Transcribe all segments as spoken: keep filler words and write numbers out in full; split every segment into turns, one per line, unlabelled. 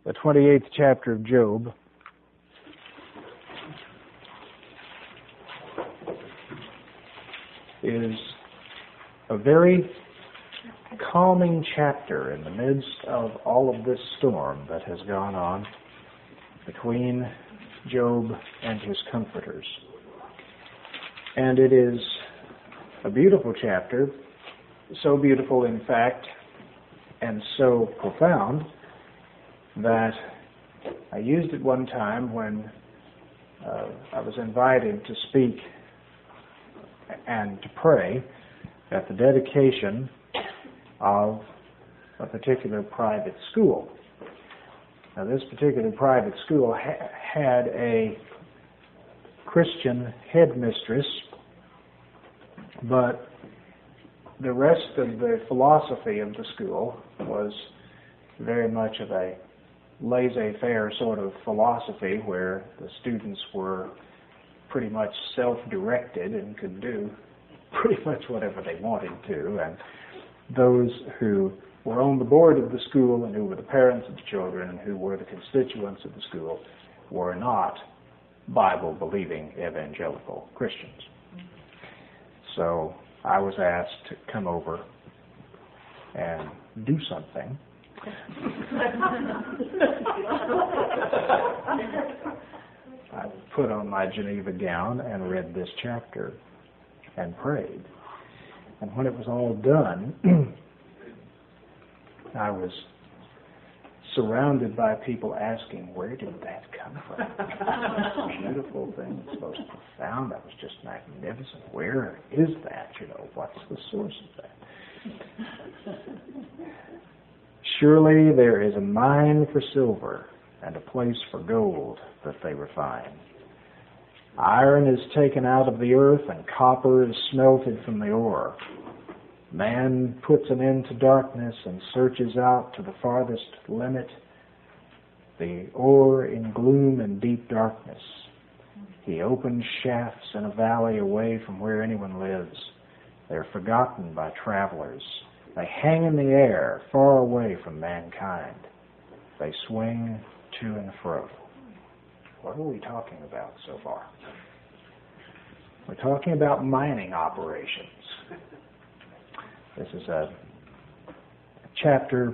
the twenty-eighth chapter of Job. Is a very calming chapter in the midst of all of this storm that has gone on between Job and his comforters. And it is a beautiful chapter, so beautiful in fact and so profound that I used it one time when uh, I was invited to speak and to pray at the dedication of a particular private school. Now, this particular private school ha- had a Christian headmistress, but the rest of the philosophy of the school was very much of a laissez-faire sort of philosophy where the students were pretty much self-directed and could do pretty much whatever they wanted to, and those who were on the board of the school and who were the parents of the children and who were the constituents of the school were not Bible-believing evangelical Christians. So I was asked to come over and do something. I put on my Geneva gown and read this chapter and prayed. And when it was all done, I was surrounded by people asking, where did that come from? This beautiful thing, it's most profound, that was just magnificent. Where is that? You know, what's the source of that? Surely there is a mine for silver and a place for gold that they refine. Iron is taken out of the earth and copper is smelted from the ore. Man puts an end to darkness and searches out to the farthest limit the ore in gloom and deep darkness. He opens shafts in a valley away from where anyone lives. They're forgotten by travelers. They hang in the air far away from mankind. They swing to and fro. What are we talking about so far? We're talking about mining operations. This is a chapter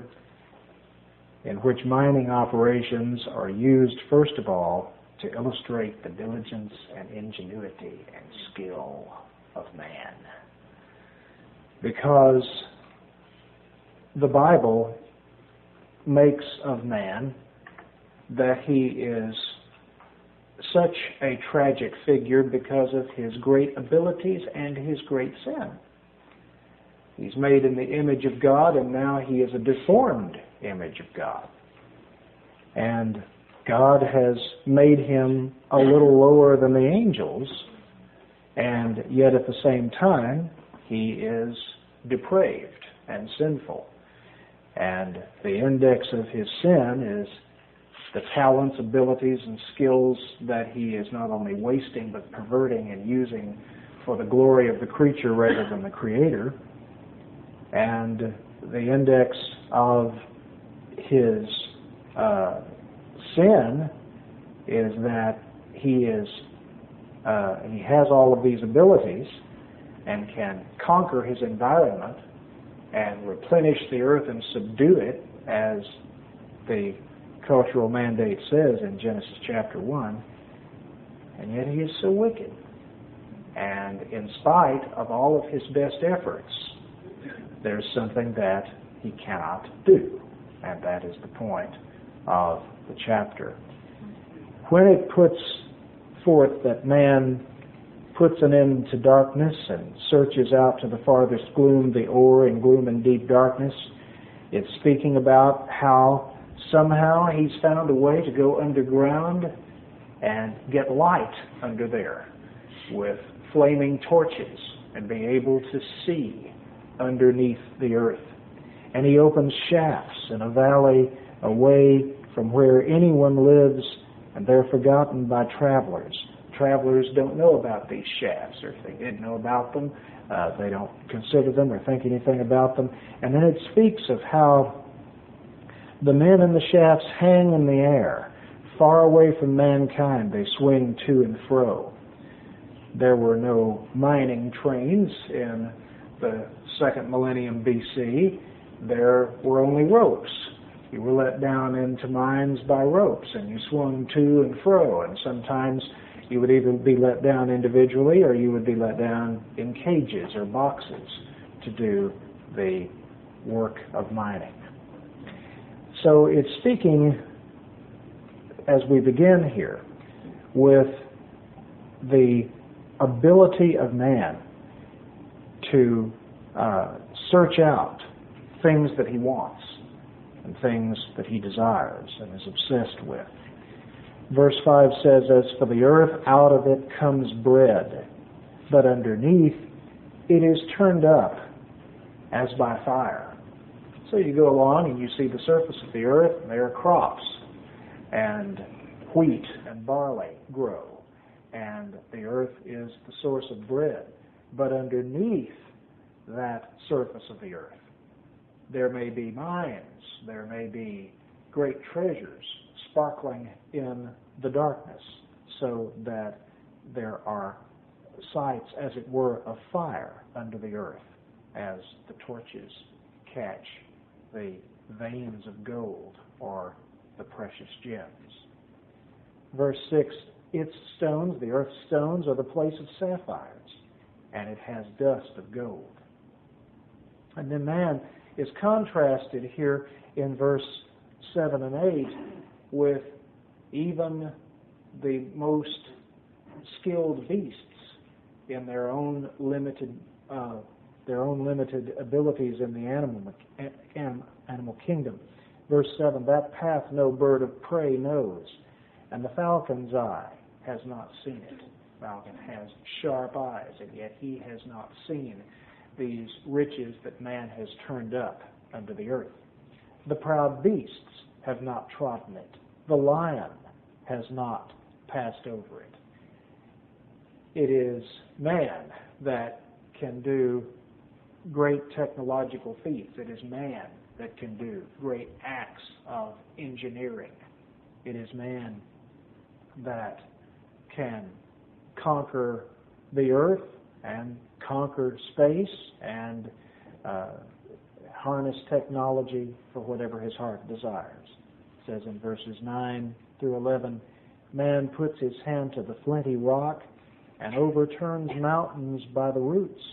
in which mining operations are used, first of all, to illustrate the diligence and ingenuity and skill of man. Because the Bible makes of man that he is such a tragic figure because of his great abilities and his great sin. He's made in the image of God, and now he is a deformed image of God. And God has made him a little lower than the angels, and yet at the same time, he is depraved and sinful. And the index of his sin is the talents, abilities, and skills that he is not only wasting but perverting and using for the glory of the creature rather than the Creator. And the index of his uh, sin is that he is uh, he has all of these abilities and can conquer his environment and replenish the earth and subdue it, as the cultural mandate says in Genesis chapter one, and yet he is so wicked. And in spite of all of his best efforts, there's something that he cannot do, and that is the point of the chapter. When it puts forth that man puts an end to darkness and searches out to the farthest gloom, the ore in gloom and deep darkness, it's speaking about how somehow he's found a way to go underground and get light under there with flaming torches and be able to see underneath the earth. And he opens shafts in a valley away from where anyone lives, and they're forgotten by travelers. Travelers don't know about these shafts, or if they did know about them, uh, they don't consider them or think anything about them. And then it speaks of how The men in the shafts hang in the air. Far away from mankind, they swing to and fro. There were no mining trains in the second millennium B C. There were only ropes. You were let down into mines by ropes, and you swung to and fro, and sometimes you would either be let down individually or you would be let down in cages or boxes to do the work of mining. So it's speaking, as we begin here, with the ability of man to uh, search out things that he wants and things that he desires and is obsessed with. Verse five says, "As for the earth, out of it comes bread, but underneath it is turned up as by fire." So you go along and you see the surface of the earth, and there are crops, and wheat and barley grow, and the earth is the source of bread. But underneath that surface of the earth, there may be mines, there may be great treasures sparkling in the darkness, so that there are sites, as it were, of fire under the earth as the torches catch the veins of gold or the precious gems. Verse six, "Its stones, the earth's stones, are the place of sapphires, and it has dust of gold." And then man is contrasted here in verse seven and eight with even the most skilled beasts in their own limited uh, their own limited abilities in the animal animal kingdom. Verse seven, "That path no bird of prey knows, and the falcon's eye has not seen it." Falcon has sharp eyes, and yet he has not seen these riches that man has turned up under the earth. "The proud beasts have not trodden it. The lion has not passed over it." It is man that can do great technological feats. It is man that can do great acts of engineering. It is man that can conquer the earth and conquer space and uh, harness technology for whatever his heart desires. It says in verses nine through eleven, "Man puts his hand to the flinty rock and overturns mountains by the roots."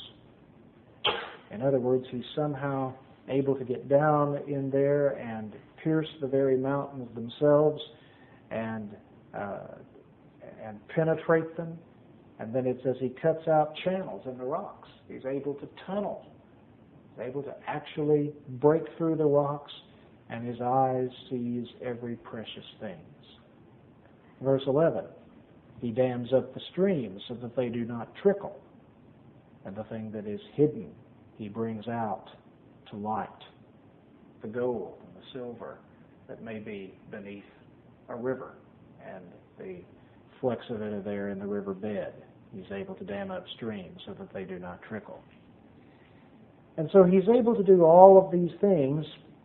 In other words, he's somehow able to get down in there and pierce the very mountains themselves and uh, and penetrate them. And then it says he cuts out channels in the rocks. He's able to tunnel. He's able to actually break through the rocks, and his eyes sees every precious thing. Verse eleven, "He dams up the streams so that they do not trickle, and the thing that is hidden he brings out to light, the gold and the silver that may be beneath a river, and the flecks of it are there in the river bed. He's able to dam up streams so that they do not trickle." And so he's able to do all of these things,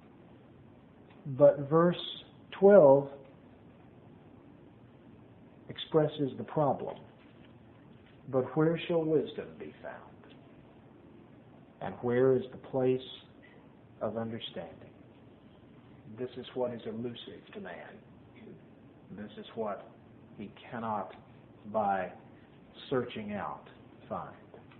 but verse twelve expresses the problem. "But where shall wisdom be found? And where is the place of understanding?" This is what is elusive to man. This is what he cannot, by searching out, find.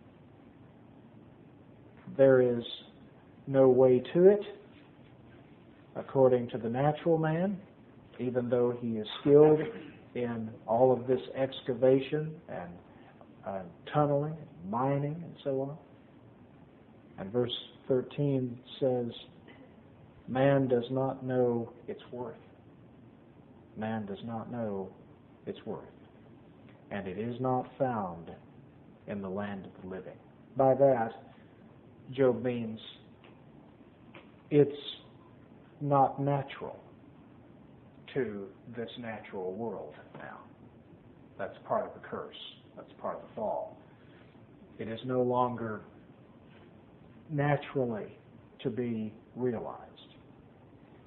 There is no way to it according to the natural man, even though he is skilled in all of this excavation and uh, tunneling, and mining, and so on. And verse thirteen says, "Man does not know its worth." Man does not know its worth. "And it is not found in the land of the living." By that, Job means it's not natural to this natural world now. That's part of the curse. That's part of the fall. It is no longer naturally to be realized.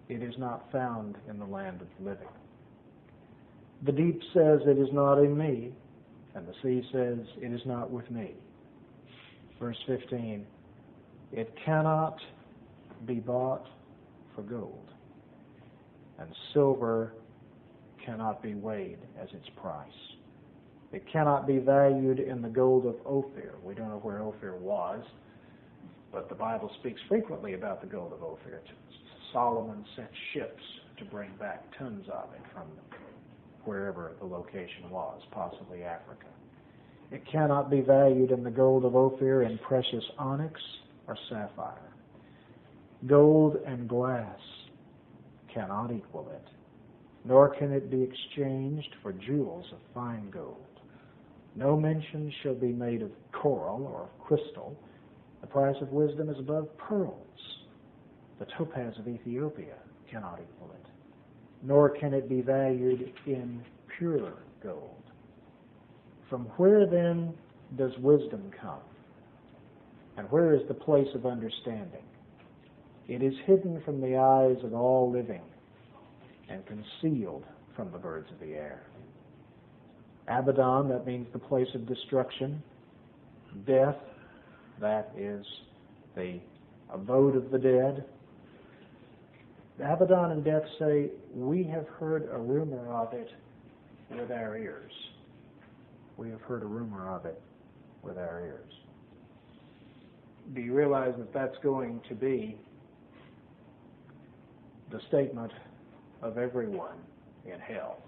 it is not found in the land of the living. The deep says, it is not in me, and the sea says, it is not with me. Verse fifteen, it cannot be bought for gold, and silver cannot be weighed as its price. It cannot be valued in the gold of Ophir. We don't know where Ophir was, but the Bible speaks frequently about the gold of Ophir. Solomon sent ships to bring back tons of it from wherever the location was, possibly Africa. It cannot be valued in the gold of Ophir, in precious onyx or sapphire. Gold and glass cannot equal it, nor can it be exchanged for jewels of fine gold. No mention shall be made of coral or of crystal. The price of wisdom is above pearls. The topaz of Ethiopia cannot equal it, nor can it be valued in pure gold. From where then does wisdom come? And where is the place of understanding? It is hidden from the eyes of all living and concealed from the birds of the air. Abaddon, that means the place of destruction. Death, that is the abode of the dead. Abaddon and death say, we have heard a rumor of it with our ears. We have heard a rumor of it with our ears. Do you realize that that's going to be the statement of everyone in hell?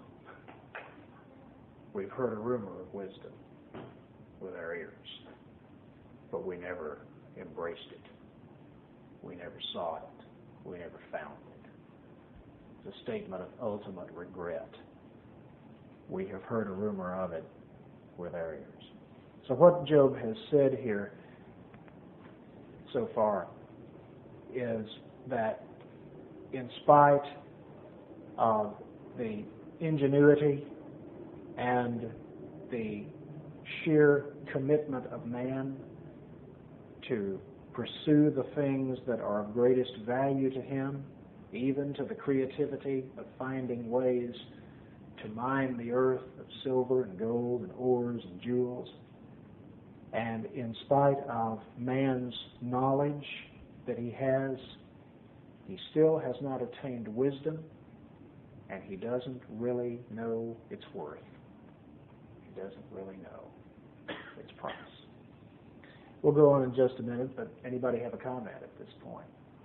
We've heard a rumor of wisdom with our ears, but we never embraced it. We never saw it. We never found it. It's a statement of ultimate regret. We have heard a rumor of it with our ears. So what Job has said here so far is that in spite of the ingenuity and the sheer commitment of man to pursue the things that are of greatest value to him, even to the creativity of finding ways to mine the earth of silver and gold and ores and jewels, and in spite of man's knowledge that he has, he still has not attained wisdom, and he doesn't really know its worth. He doesn't really know its price. We'll go on in just a minute, but anybody have a comment at this point?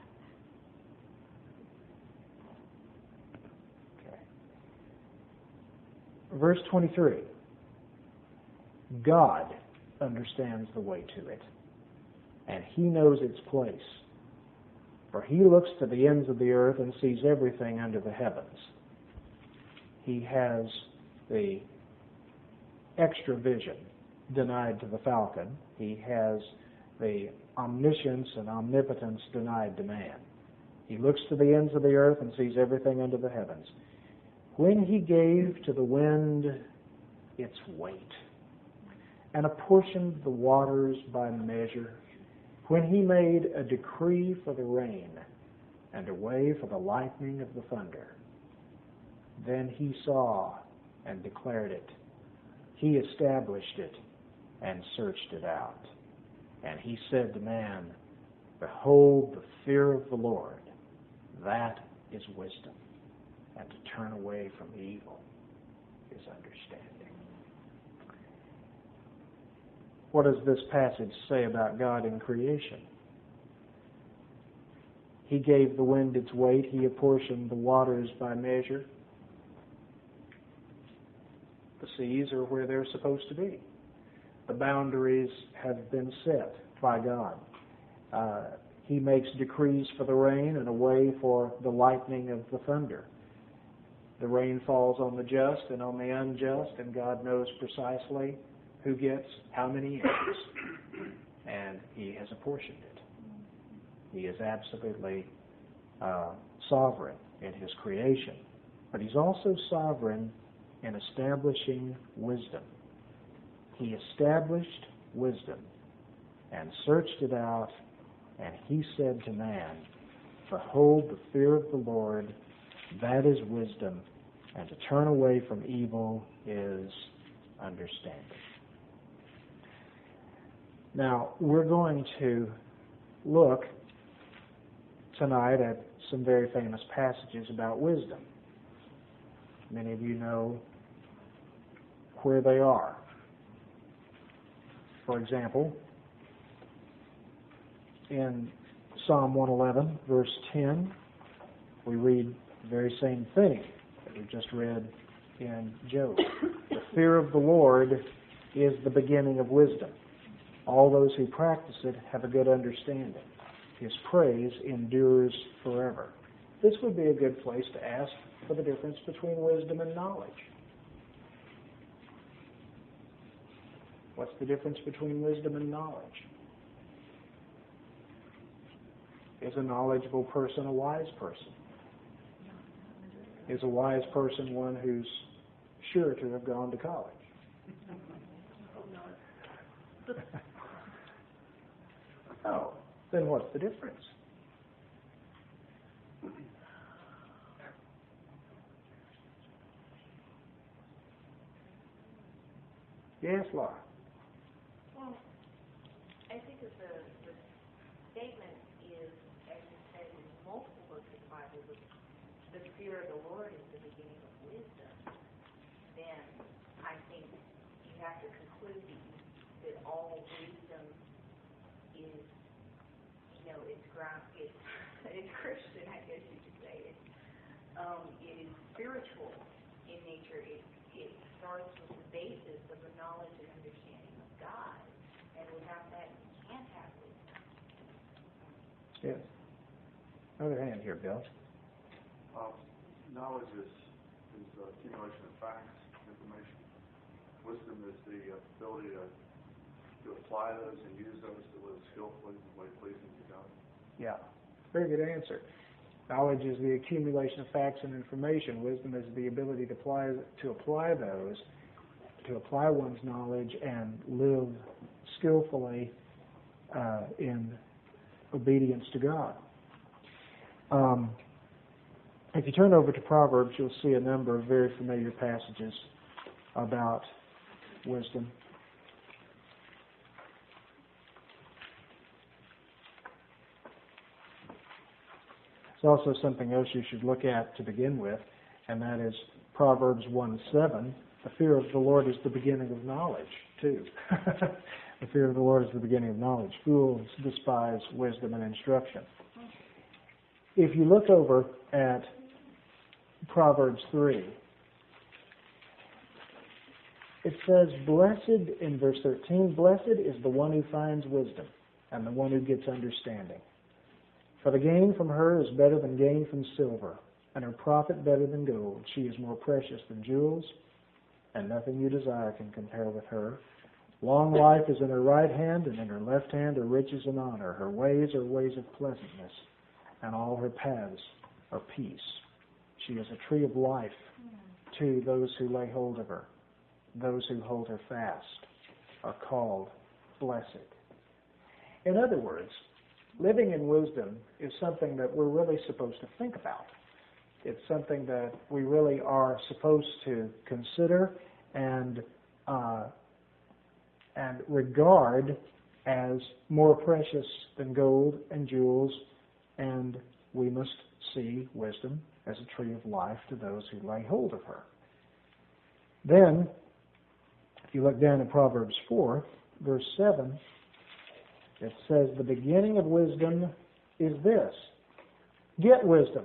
Okay. Verse twenty-three. God understands the way to it, and he knows its place. For he looks to the ends of the earth and sees everything under the heavens. He has the extra vision denied to the falcon. He has the omniscience and omnipotence denied to man. He looks to the ends of the earth and sees everything under the heavens. When he gave to the wind its weight and apportioned the waters by measure, when he made a decree for the rain and a way for the lightning of the thunder, then he saw and declared it. He established it and searched it out. And he said to man, behold, the fear of the Lord, that is wisdom, and to turn away from evil is understanding. What does this passage say about God in creation? He gave the wind its weight. He apportioned the waters by measure. The seas are where they're supposed to be. The boundaries have been set by God. Uh, he makes decrees for the rain and a way for the lightning of the thunder. The rain falls on the just and on the unjust, and God knows precisely who gets how many inches, and he has apportioned it. He is absolutely uh, sovereign in his creation, but he's also sovereign in establishing wisdom. He established wisdom and searched it out, and he said to man, Behold, the fear of the Lord, that is wisdom, and to turn away from evil is understanding. Now, we're going to look tonight at some very famous passages about wisdom. Many of you know where they are. For example, in Psalm one eleven, verse ten, we read the very same thing that we just read in Job. The fear of the Lord is the beginning of wisdom. All those who practice it have a good understanding. His praise endures forever. This would be a good place to ask for the difference between wisdom and knowledge. What's the difference between wisdom and knowledge? Is a knowledgeable person a wise person? Is a wise person one who's sure to have gone to college? Oh, then what's the difference? Yes, Laura.
Well, I think that the, the statement is, as you said, in multiple books of the Bible, that the fear of the Lord is the beginning of wisdom. Then I think you have to conclude that, that all wisdom is, you know, it's ground, it's, it's Christian, I guess you could say. It, um, it is spiritual in nature. It, it starts with the basis of the knowledge and understanding of God. And without that, you can't have wisdom.
Yes. Another hand here, Bill.
Um, knowledge is, is uh, accumulation of facts, information. Wisdom is the ability to, to apply those and use those to live skillfully in the way pleasing to God.
Yeah. Very good answer. Knowledge is the accumulation of facts and information. Wisdom is the ability to apply to apply those, to apply one's knowledge and live skillfully uh, in obedience to God. Um, if you turn over to Proverbs, you'll see a number of very familiar passages about wisdom. There's also something else you should look at to begin with, and that is Proverbs one seven. The fear of the Lord is the beginning of knowledge, too. The fear of the Lord is the beginning of knowledge. Fools despise wisdom and instruction. If you look over at Proverbs three, it says, blessed, in verse thirteen, blessed is the one who finds wisdom and the one who gets understanding. For the gain from her is better than gain from silver, and her profit better than gold. She is more precious than jewels, and nothing you desire can compare with her. Long life is in her right hand, and in her left hand are riches and honor. Her ways are ways of pleasantness, and all her paths are peace. She is a tree of life to those who lay hold of her. Those who hold her fast are called blessed. In other words, living in wisdom is something that we're really supposed to think about. It's something that we really are supposed to consider and uh, and regard as more precious than gold and jewels, and we must see wisdom as a tree of life to those who lay hold of her. Then, if you look down at Proverbs four, verse seven, it says, the beginning of wisdom is this: get wisdom.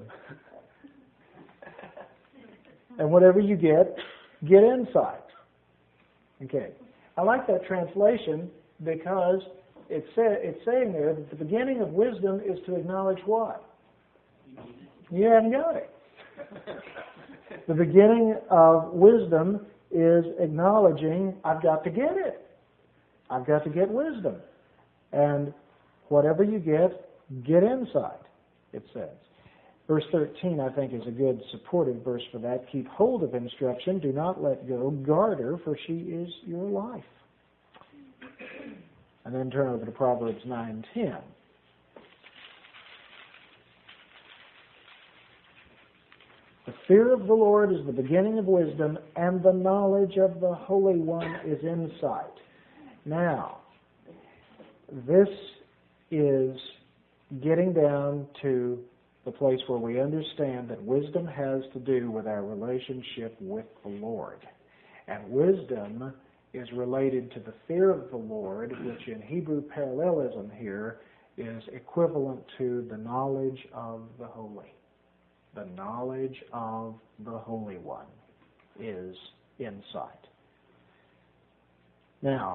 And whatever you get, get insight. Okay. I like that translation because it's, say, it's saying there that the beginning of wisdom is to acknowledge what? You haven't got it. The beginning of wisdom is acknowledging, I've got to get it. I've got to get wisdom. And whatever you get, get insight, it says. Verse thirteen, I think, is a good supportive verse for that. Keep hold of instruction. Do not let go. Guard her, for she is your life. And then turn over to Proverbs nine ten. The fear of the Lord is the beginning of wisdom, and the knowledge of the Holy One is insight. Now, this is getting down to the place where we understand that wisdom has to do with our relationship with the Lord. And wisdom is related to the fear of the Lord, which in Hebrew parallelism here is equivalent to the knowledge of the Holy. The knowledge of the Holy One is insight. Now,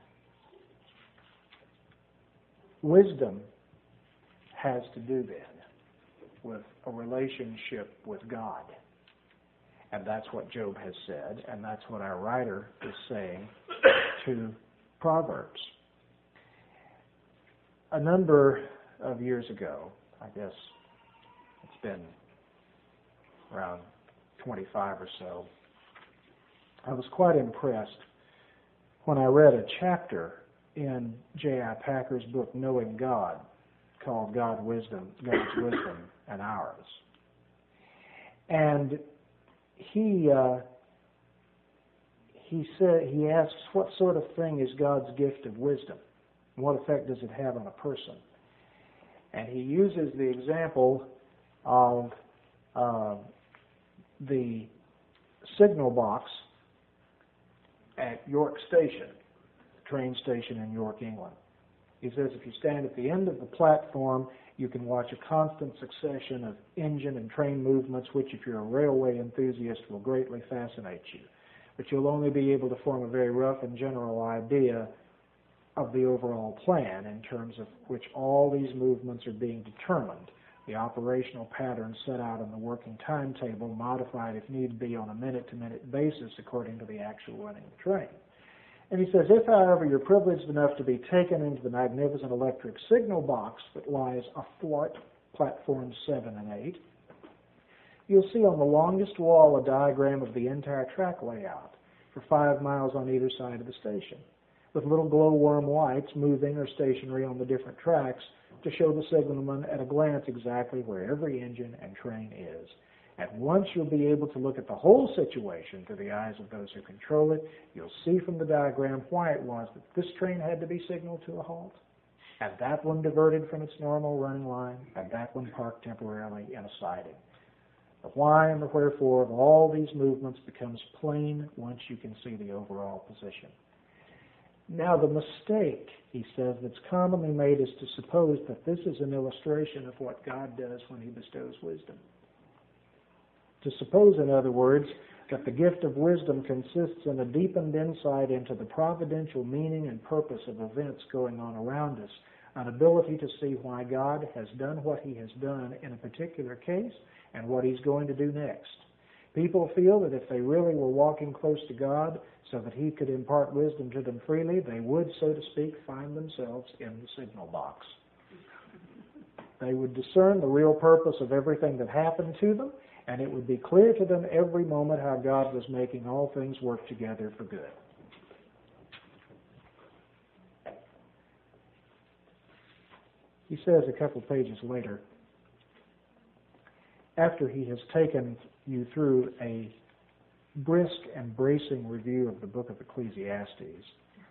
wisdom has to do then with a relationship with God. And that's what Job has said, and that's what our writer is saying to Proverbs. A number of years ago, I guess it's been around twenty-five or so, I was quite impressed when I read a chapter in J I Packer's book, Knowing God, called God Wisdom, God's Wisdom and Ours. And he uh, he said he asks, what sort of thing is God's gift of wisdom? And what effect does it have on a person? And he uses the example of uh, the signal box at York Station, train station in York, England. He says if you stand at the end of the platform, you can watch a constant succession of engine and train movements, which, if you're a railway enthusiast, will greatly fascinate you. But you'll only be able to form a very rough and general idea of the overall plan in terms of which all these movements are being determined. The operational pattern set out in the working timetable, modified if need be on a minute-to-minute basis according to the actual running of the train. And he says, if, however, you're privileged enough to be taken into the magnificent electric signal box that lies athwart platforms seven and eight, you'll see on the longest wall a diagram of the entire track layout for five miles on either side of the station, with little glowworm lights moving or stationary on the different tracks to show the signalman at a glance exactly where every engine and train is. At once you'll be able to look at the whole situation through the eyes of those who control it. You'll see from the diagram why it was that this train had to be signaled to a halt, and that one diverted from its normal running line, and that one parked temporarily in a siding. The why and the wherefore of all these movements becomes plain once you can see the overall position. Now, the mistake, he says, that's commonly made is to suppose that this is an illustration of what God does when he bestows wisdom. To suppose, in other words, that the gift of wisdom consists in a deepened insight into the providential meaning and purpose of events going on around us, an ability to see why God has done what he has done in a particular case and what he's going to do next. People feel that if they really were walking close to God so that he could impart wisdom to them freely, they would, so to speak, find themselves in the signal box. They would discern the real purpose of everything that happened to them, and it would be clear to them every moment how God was making all things work together for good. He says a couple pages later, after he has taken you through a brisk and bracing review of the book of Ecclesiastes,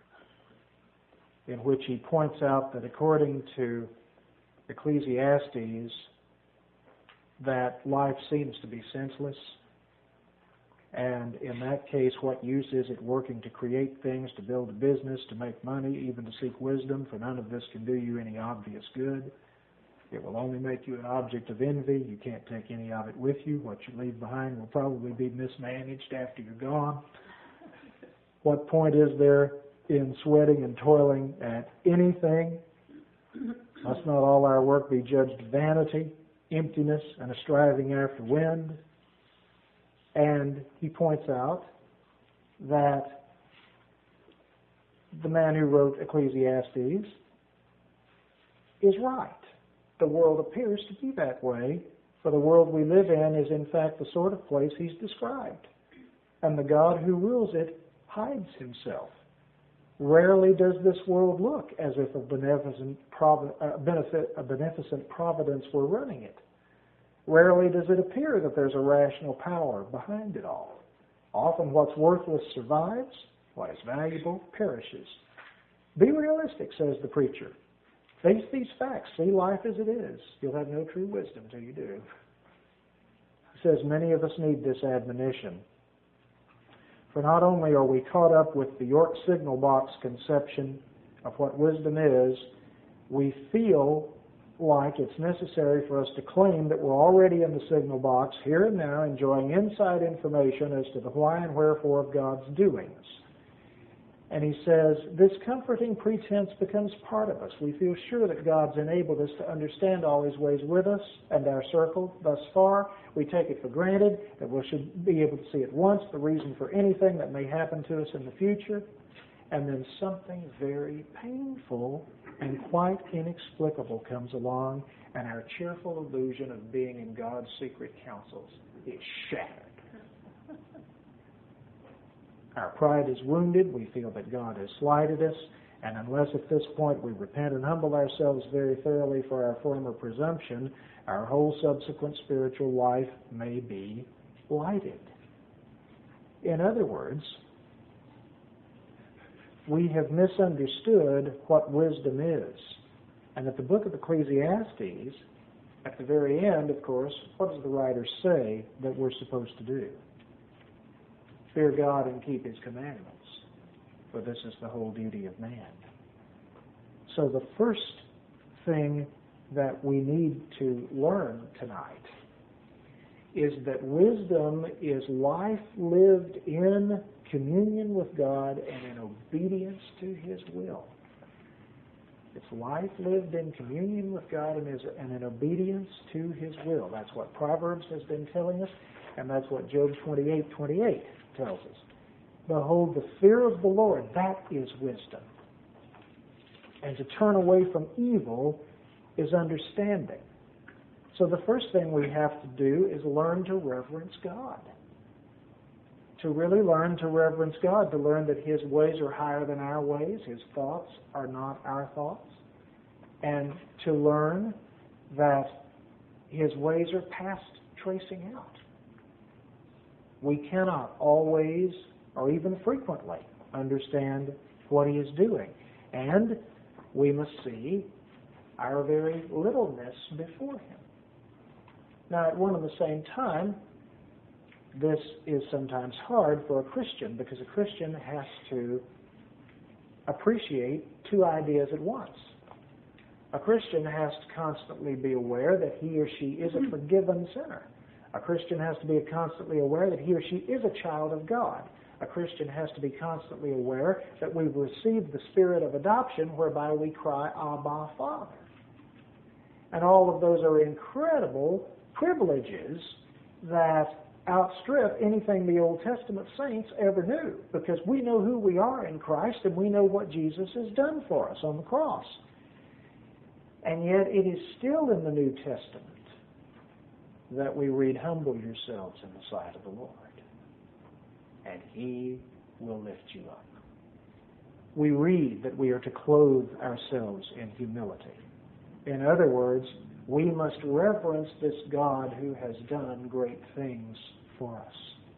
in which he points out that according to Ecclesiastes, that life seems to be senseless, and in that case, what use is it working to create things, to build a business, to make money, even to seek wisdom, for none of this can do you any obvious good. It will only make you an object of envy. You can't take any of it with you. What you leave behind will probably be mismanaged after you're gone. What point is there in sweating and toiling at anything? Must not all our work be judged vanity, emptiness, and a striving after wind? And he points out that the man who wrote Ecclesiastes is right. The world appears to be that way, for the world we live in is in fact the sort of place he's described. And the God who rules it hides himself. Rarely does this world look as if a beneficent, provi- uh, benefit, a beneficent providence were running it. Rarely does it appear that there's a rational power behind it all. Often what's worthless survives, what is valuable perishes. Be realistic, says the preacher. Face these facts. See life as it is. You'll have no true wisdom till you do. He says many of us need this admonition. For not only are we caught up with the York signal box conception of what wisdom is, we feel like it's necessary for us to claim that we're already in the signal box, here and now, enjoying inside information as to the why and wherefore of God's doings. And he says, this comforting pretense becomes part of us. We feel sure that God's enabled us to understand all His ways with us and our circle thus far. We take it for granted that we should be able to see at once the reason for anything that may happen to us in the future. And then something very painful and quite inexplicable comes along, and our cheerful illusion of being in God's secret counsels is shattered. Our pride is wounded. We feel that God has slighted us. And unless at this point we repent and humble ourselves very thoroughly for our former presumption, our whole subsequent spiritual life may be blighted. In other words, we have misunderstood what wisdom is. And at the book of Ecclesiastes, at the very end, of course, what does the writer say that we're supposed to do? Fear God and keep His commandments, for this is the whole duty of man. So the first thing that we need to learn tonight is that wisdom is life lived in communion with God and in obedience to His will. It's life lived in communion with God and, is, and in obedience to His will. That's what Proverbs has been telling us, and that's what Job twenty-eight twenty-eight tells us. Behold, the fear of the Lord, that is wisdom. And to turn away from evil is understanding. So the first thing we have to do is learn to reverence God. To really learn to reverence God, to learn that His ways are higher than our ways, His thoughts are not our thoughts, and to learn that His ways are past tracing out. We cannot always, or even frequently, understand what He is doing. And we must see our very littleness before Him. Now, at one and the same time, this is sometimes hard for a Christian, because a Christian has to appreciate two ideas at once. A Christian has to constantly be aware that he or she is a forgiven sinner. A Christian has to be constantly aware that he or she is a child of God. A Christian has to be constantly aware that we've received the spirit of adoption whereby we cry, Abba, Father. And all of those are incredible privileges that outstrip anything the Old Testament saints ever knew, because we know who we are in Christ and we know what Jesus has done for us on the cross. And yet it is still in the New Testament that we read, humble yourselves in the sight of the Lord, and He will lift you up. We read that we are to clothe ourselves in humility. In other words, we must reverence this God who has done great things for us.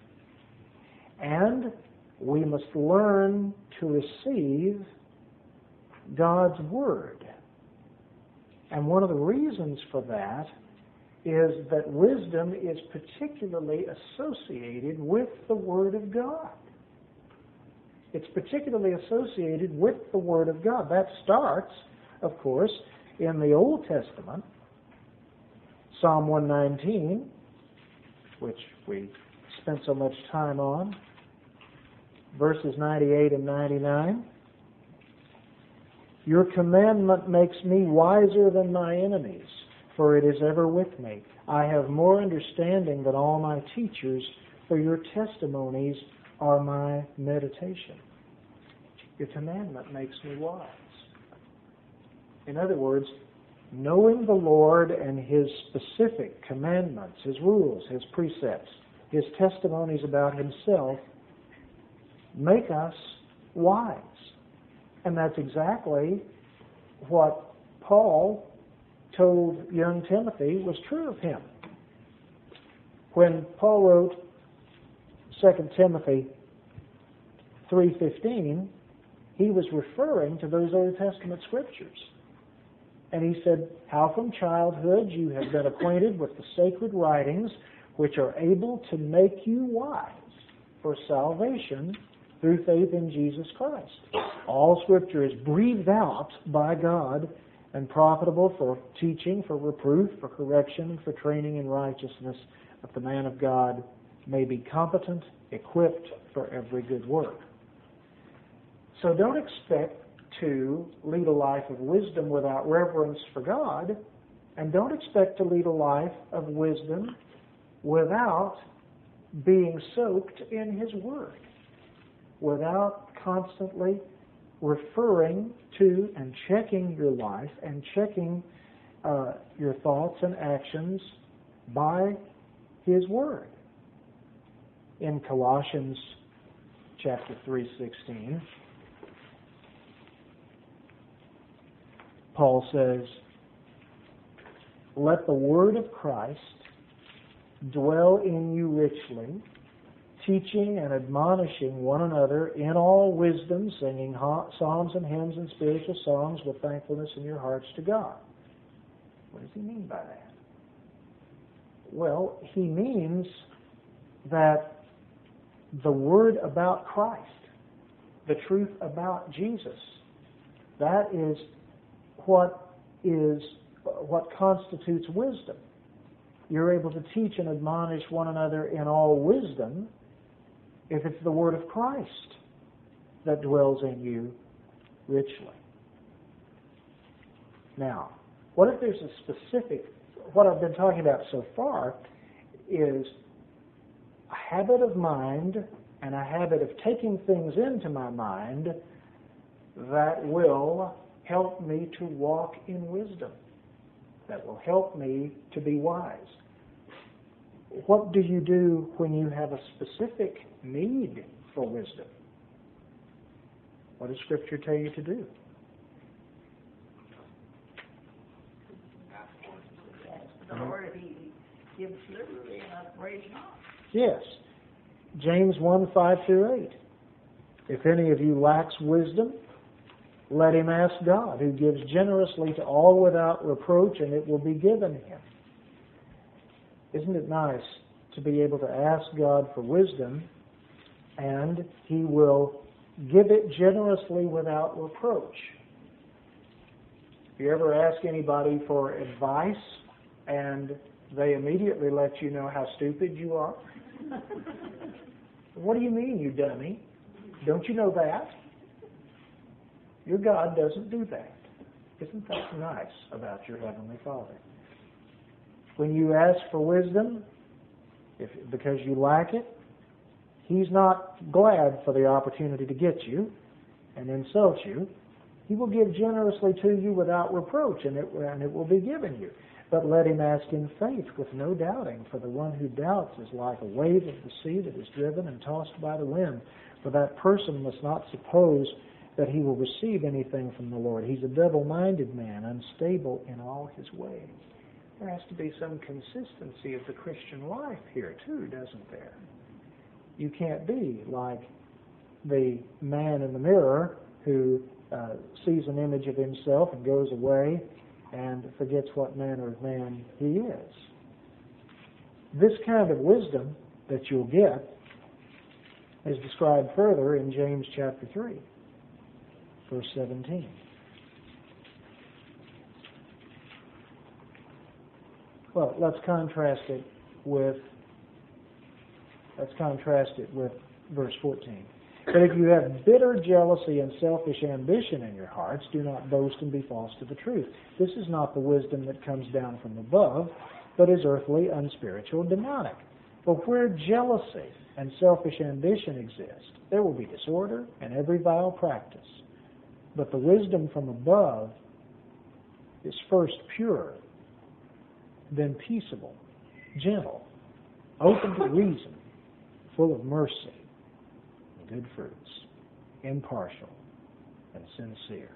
And we must learn to receive God's Word. And one of the reasons for that is that wisdom is particularly associated with the Word of God. It's particularly associated with the Word of God. That starts, of course, in the Old Testament. Psalm one nineteen, which we spent so much time on, verses ninety-eight and ninety-nine. Your commandment makes me wiser than my enemies, for it is ever with me. I have more understanding than all my teachers, for your testimonies are my meditation. Your commandment makes me wise. In other words, knowing the Lord and His specific commandments, His rules, His precepts, His testimonies about Himself make us wise. And that's exactly what Paul told young Timothy was true of him. When Paul wrote Second Timothy three fifteen, he was referring to those Old Testament scriptures. And he said, how from childhood you have been acquainted with the sacred writings, which are able to make you wise for salvation through faith in Jesus Christ. All Scripture is breathed out by God and profitable for teaching, for reproof, for correction, and for training in righteousness, that the man of God may be competent, equipped for every good work. So don't expect to lead a life of wisdom without reverence for God, and don't expect to lead a life of wisdom without being soaked in His Word, without constantly referring to and checking your life and checking uh, your thoughts and actions by His Word. In Colossians chapter three sixteen, Paul says, let the word of Christ dwell in you richly, teaching and admonishing one another in all wisdom, singing psalms and hymns and spiritual songs with thankfulness in your hearts to God. What does he mean by that? Well, he means that the word about Christ, the truth about Jesus, that is what is what constitutes wisdom. You're able to teach and admonish one another in all wisdom if it's the word of Christ that dwells in you richly. Now, what if there's a specific, what I've been talking about so far is a habit of mind and a habit of taking things into my mind that will help me to walk in wisdom, that will help me to be wise. What do you do when you have a specific need for wisdom? What does Scripture tell you to do?
Ask the Lord if He gives liberally and upbraiding not.
Yes. James one, five through eight. If any of you lacks wisdom, let him ask God, who gives generously to all without reproach, and it will be given him. Isn't it nice to be able to ask God for wisdom, and He will give it generously without reproach? If you ever ask anybody for advice, and they immediately let you know how stupid you are? What do you mean, you dummy? Don't you know that? Your God doesn't do that. Isn't that nice about your Heavenly Father? When you ask for wisdom, if because you lack it, He's not glad for the opportunity to get you and insult you. He will give generously to you without reproach, and it, and it will be given you. But let him ask in faith with no doubting, for the one who doubts is like a wave of the sea that is driven and tossed by the wind. For that person must not suppose that he will receive anything from the Lord. He's a double-minded man, unstable in all his ways. There has to be some consistency of the Christian life here too, doesn't there? You can't be like the man in the mirror who uh, sees an image of himself and goes away and forgets what manner of man he is. This kind of wisdom that you'll get is described further in James chapter three. Verse seventeen. Well, let's contrast it with let's contrast it with verse fourteen. But if you have bitter jealousy and selfish ambition in your hearts, do not boast and be false to the truth. This is not the wisdom that comes down from above, but is earthly, unspiritual, and demonic. But where jealousy and selfish ambition exist, there will be disorder and every vile practice. But the wisdom from above is first pure, then peaceable, gentle, open to reason, full of mercy and good fruits, impartial and sincere.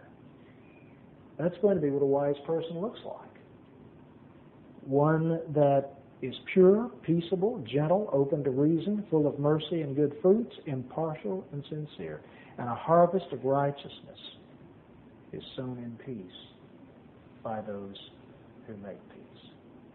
That's going to be what a wise person looks like. One that is pure, peaceable, gentle, open to reason, full of mercy and good fruits, impartial and sincere. And a harvest of righteousness is sown in peace by those who make peace.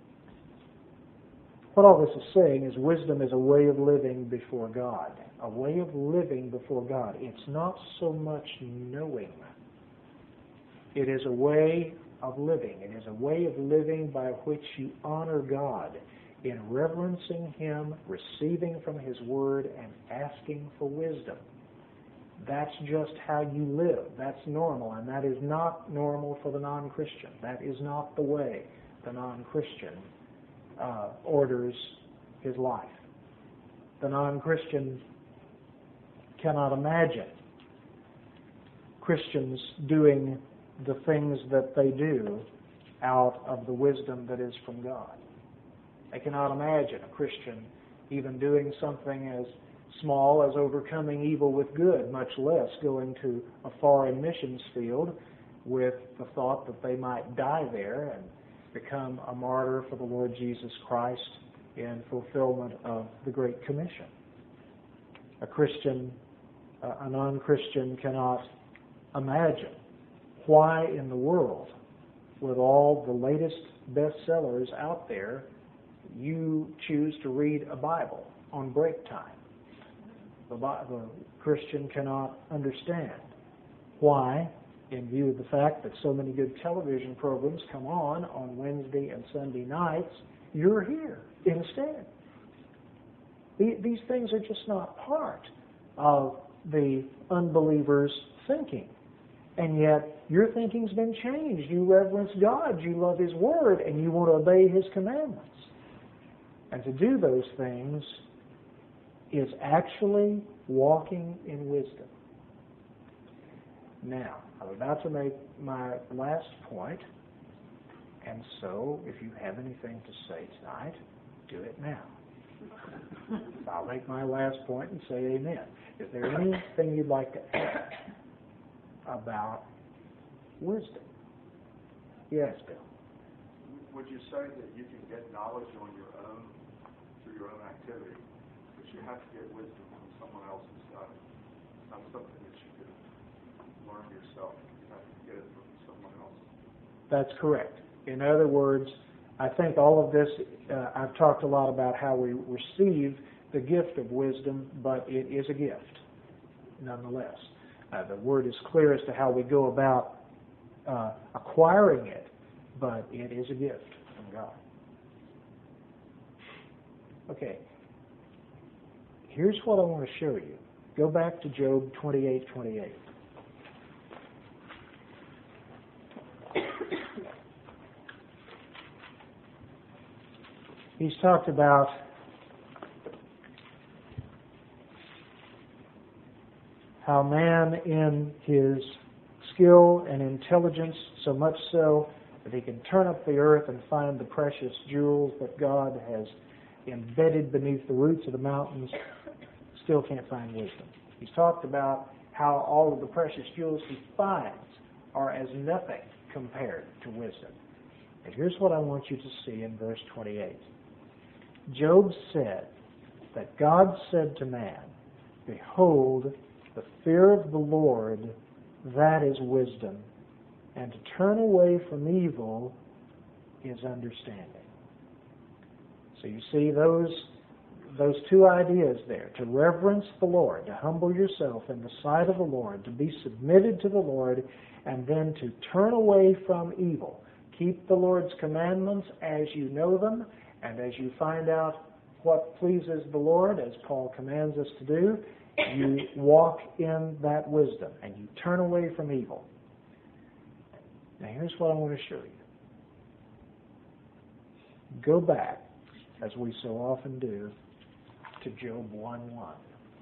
What all this is saying is wisdom is a way of living before God. A way of living before God. It's not so much knowing. It is a way of living. It is a way of living by which you honor God in reverencing Him, receiving from His Word, and asking for wisdom. That's just how you live. That's normal, and that is not normal for the non-Christian. That is not the way the non-Christian uh, orders his life. The non-Christian cannot imagine Christians doing the things that they do out of the wisdom that is from God. I cannot imagine a Christian even doing something as small as overcoming evil with good, much less going to a foreign missions field with the thought that they might die there and become a martyr for the Lord Jesus Christ in fulfillment of the Great Commission. A Christian, uh, a non-Christian cannot imagine why in the world, with all the latest bestsellers out there, you choose to read a Bible on break time. The, the Christian cannot understand why, in view of the fact that so many good television programs come on on Wednesday and Sunday nights, you're here instead. These things are just not part of the unbeliever's thinking. And yet, your thinking's been changed. You reverence God, you love His Word, and you want to obey His commandments. And to do those things is actually walking in wisdom. Now, I'm about to make my last point, and so if you have anything to say tonight, do it now. I'll make my last point and say amen. Is there anything you'd like to add about wisdom? Yes, Bill.
Would you say that you can get knowledge on your own through your own activity, but you have to get wisdom from someone else's side? It's not something that you can learn yourself. You have to get it from someone else.
That's correct. In other words, I think all of this, uh, I've talked a lot about how we receive the gift of wisdom, but it is a gift, nonetheless. Uh, the Word is clear as to how we go about uh, acquiring it, but it is a gift from God. Okay. Here's what I want to show you. Go back to Job twenty-eight twenty-eight. He's talked about how man in his skill and intelligence, so much so that he can turn up the earth and find the precious jewels that God has embedded beneath the roots of the mountains, still can't find wisdom. He's talked about how all of the precious jewels he finds are as nothing compared to wisdom. And here's what I want you to see in verse twenty-eight. Job said that God said to man, "Behold, the fear of the Lord, that is wisdom, and to turn away from evil is understanding." So you see those, those two ideas there. To reverence the Lord, to humble yourself in the sight of the Lord, to be submitted to the Lord, and then to turn away from evil. Keep the Lord's commandments as you know them, and as you find out what pleases the Lord, as Paul commands us to do, you walk in that wisdom, and you turn away from evil. Now here's what I want to show you. Go back, as we so often do, to Job one one.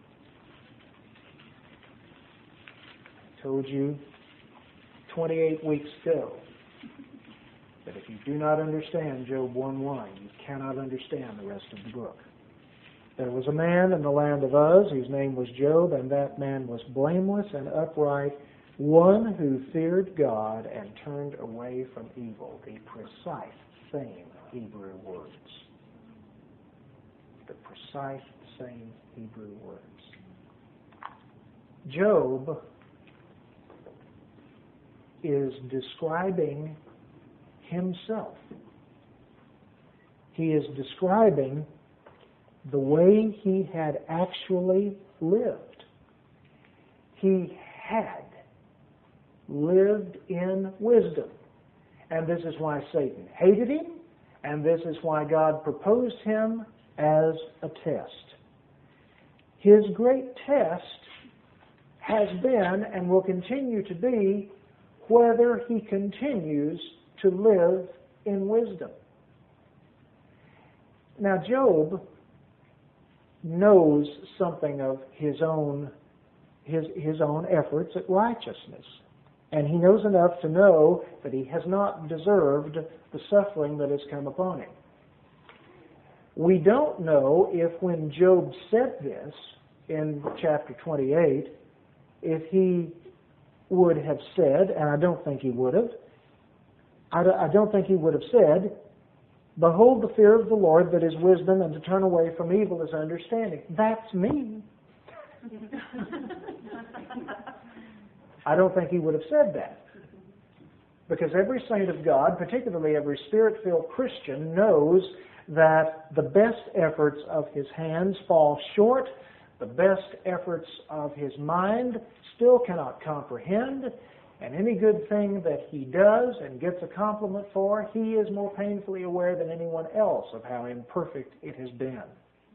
I told you twenty-eight weeks ago that if you do not understand Job one one, you cannot understand the rest of the book. There was a man in the land of Uz whose name was Job, and that man was blameless and upright, one who feared God and turned away from evil. The precise same Hebrew words. precise same Hebrew words. Job is describing himself. He is describing the way he had actually lived. He had lived in wisdom. And this is why Satan hated him, and this is why God proposed him as a test. His great test has been and will continue to be whether he continues to live in wisdom. Now, Job knows something of his own his his own efforts at righteousness. And he knows enough to know that he has not deserved the suffering that has come upon him. We don't know if when Job said this in chapter twenty-eight, if he would have said, and I don't think he would have, I don't think he would have said, "Behold the fear of the Lord that is wisdom, and to turn away from evil is understanding." That's me. I don't think he would have said that. Because every saint of God, particularly every Spirit-filled Christian, knows that the best efforts of his hands fall short, the best efforts of his mind still cannot comprehend, and any good thing that he does and gets a compliment for, he is more painfully aware than anyone else of how imperfect it has been.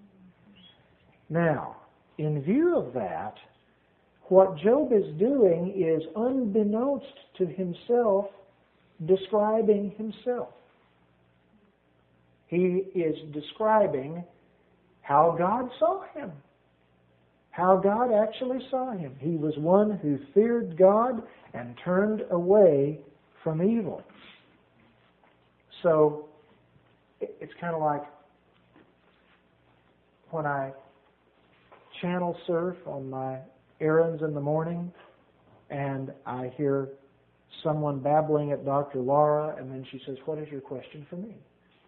Now, in view of that, what Job is doing is, unbeknownst to himself, describing himself. He is describing how God saw him, how God actually saw him. He was one who feared God and turned away from evil. So, it's kind of like when I channel surf on my errands in the morning, and I hear someone babbling at Doctor Laura, and then she says, "What is your question for me?"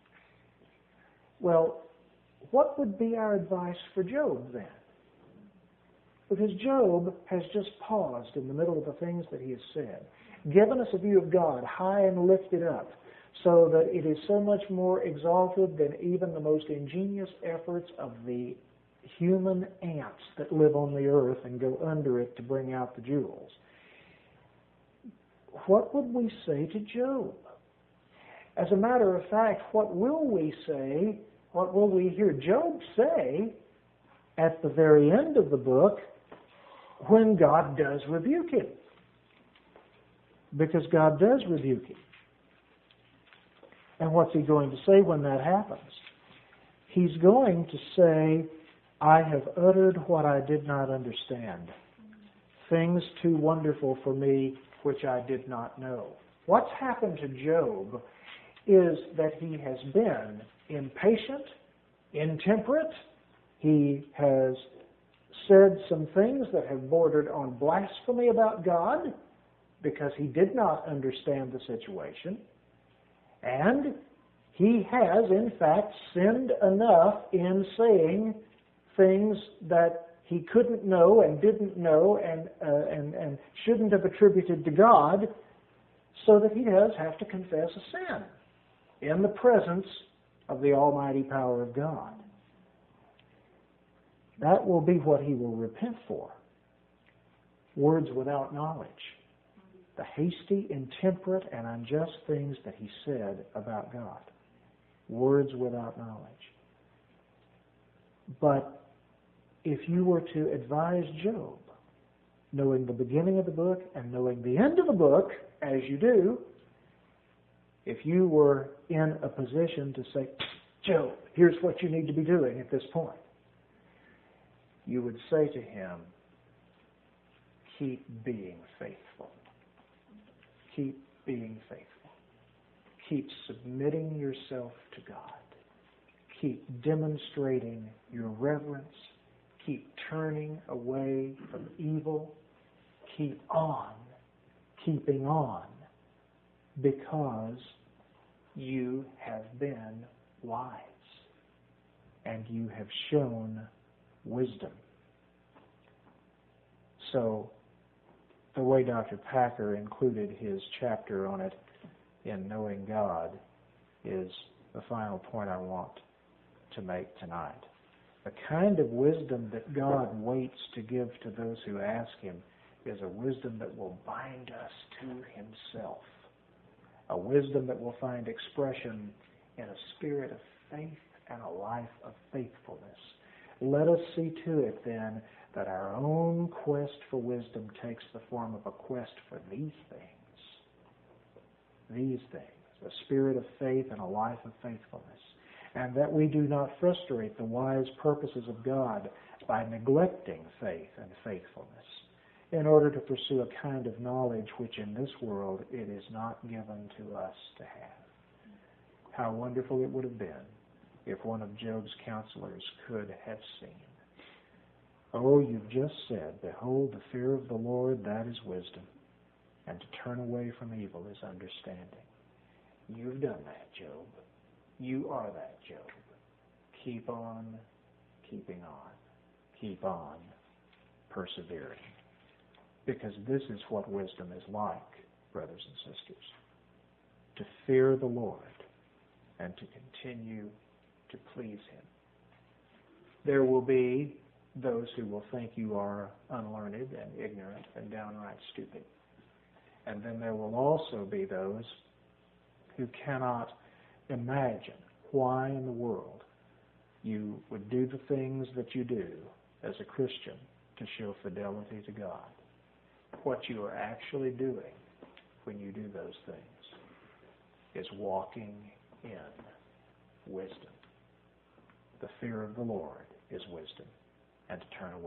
Well, what would be our advice for Job then? Because Job has just paused in the middle of the things that he has said, given us a view of God high and lifted up, so that it is so much more exalted than even the most ingenious efforts of the human ants that live on the earth and go under it to bring out the jewels. What would we say to Job? As a matter of fact, what will we say, what will we hear Job say at the very end of the book when God does rebuke him? Because God does rebuke him. And what's he going to say when that happens? He's going to say, "I have uttered what I did not understand, things too wonderful for me which I did not know." What's happened to Job is that he has been impatient, intemperate. He has said some things that have bordered on blasphemy about God because he did not understand the situation. And he has, in fact, sinned enough in saying things that he couldn't know and didn't know and, uh, and, and shouldn't have attributed to God, so that he does have to confess a sin in the presence of the almighty power of God. That will be what he will repent for. Words without knowledge. The hasty, intemperate, and unjust things that he said about God. Words without knowledge. But if you were to advise Job, knowing the beginning of the book and knowing the end of the book, as you do, if you were in a position to say, "Job, here's what you need to be doing at this point," you would say to him, "Keep being faithful. Keep being faithful. Keep submitting yourself to God. Keep demonstrating your reverence. Keep turning away from evil. Keep on, keeping on, because you have been wise. and you have shown wisdom. So, the way Doctor Packer included his chapter on it in Knowing God is the final point I want to make tonight. The kind of wisdom that God waits to give to those who ask Him is a wisdom that will bind us to Himself, a wisdom that will find expression in a spirit of faith and a life of faithfulness. Let us see to it, then, that our own quest for wisdom takes the form of a quest for these things. These things, a spirit of faith and a life of faithfulness. And that we do not frustrate the wise purposes of God by neglecting faith and faithfulness in order to pursue a kind of knowledge which in this world it is not given to us to have. How wonderful it would have been if one of Job's counselors could have seen. Oh, you've just said, behold, the fear of the Lord, that is wisdom, and to turn away from evil is understanding. You've done that, Job. You are that, Job. Keep on keeping on. Keep on persevering. Because this is what wisdom is like, brothers and sisters. To fear the Lord and to continue to please Him. There will be those who will think you are unlearned and ignorant and downright stupid. And then there will also be those who cannot imagine why in the world you would do the things that you do as a Christian to show fidelity to God. What you are actually doing when you do those things is walking in wisdom. The fear of the Lord is wisdom, and to turn away